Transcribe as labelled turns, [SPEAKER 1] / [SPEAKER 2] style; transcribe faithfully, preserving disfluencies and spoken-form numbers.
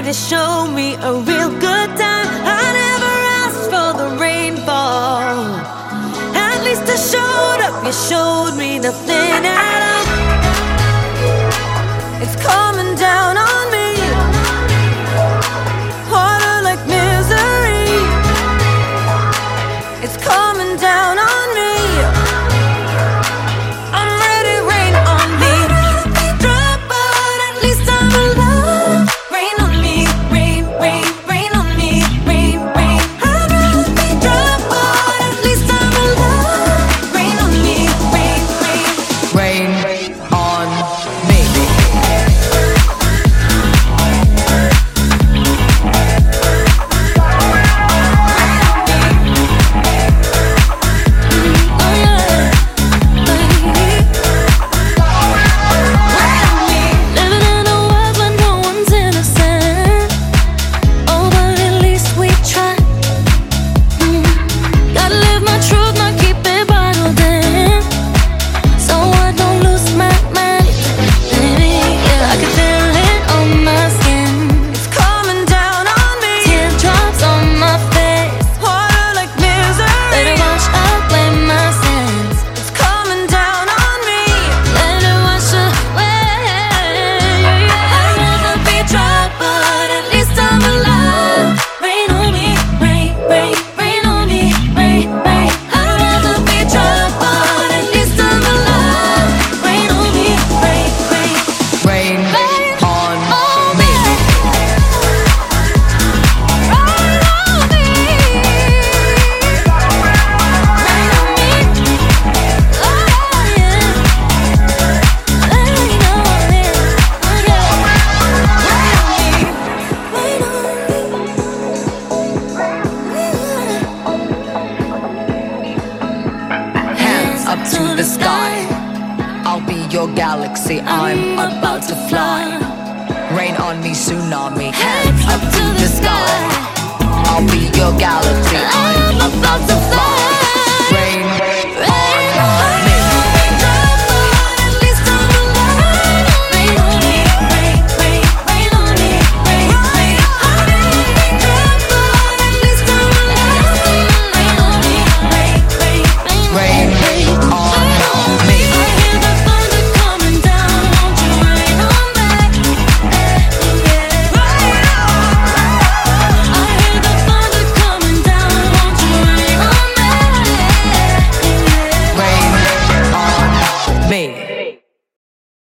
[SPEAKER 1] to show me a real good time. I never asked for the rainfall. At least I showed up, you showed me nothing at all. It's coming down on me, harder like misery. It's coming down on me. I'm ready, rain on me. Drop, but at least I'm alive. Rain on me, rain, rain, rain on me, rain, rain. I'd rather be drop, but at least I'm alive. Rain on me, rain, rain.
[SPEAKER 2] Rain on me. Up to the sky, I'll be your galaxy, I'm about to fly. Rain on me, tsunami. Hands up to the sky, I'll be your galaxy, I'm about to fly.